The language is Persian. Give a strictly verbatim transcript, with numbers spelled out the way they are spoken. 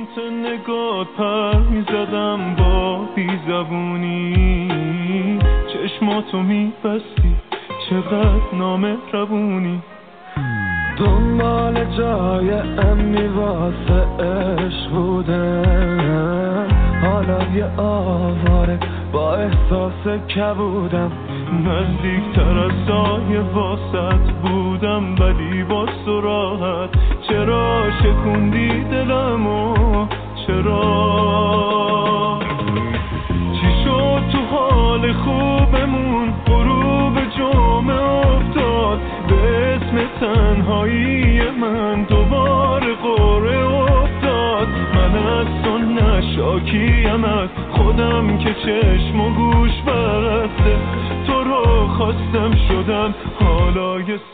سمت نگات پر میزدم با بیزبونی، چشماتو میبستی چقدر نامهربونی. دنبال جای امنی واسه عشق بودم، حالا یه آواره با احساس کبودم. نزدیکتر از سایه واسط بودم ولی با راحت. چرا شکوندی دلمو چرا؟ چی شد تو حال خوبمون غروب جمعه افتاد؟ به اسم تنهایی من دوباره قره افتاد. من از تو نشاکیم از خودم که چشم و گوش بسته، تو رو خواستم شدم حالا یه